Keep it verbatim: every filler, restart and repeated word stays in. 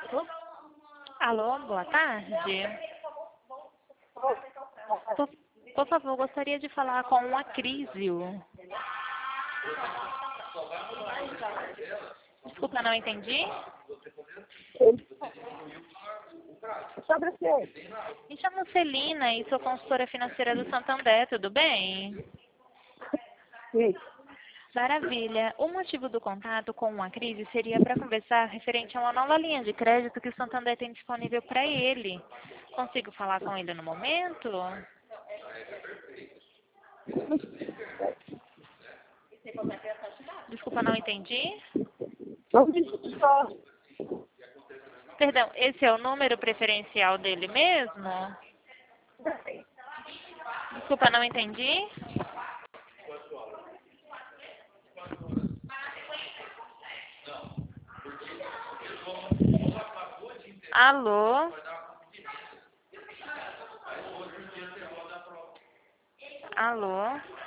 Alô, boa tarde. Por, por favor, gostaria de falar com a Crísio. Desculpa, não entendi. Sobre o quê? Me chamo Celina e sou consultora financeira do Santander, tudo bem? Sim. Maravilha. O motivo do contato com a Crise seria para conversar referente a uma nova linha de crédito que o Santander tem disponível para ele. Consigo falar com ele no momento? Desculpa, não entendi. Perdão, esse é o número preferencial dele mesmo? Desculpa, não entendi. Alô? Alô?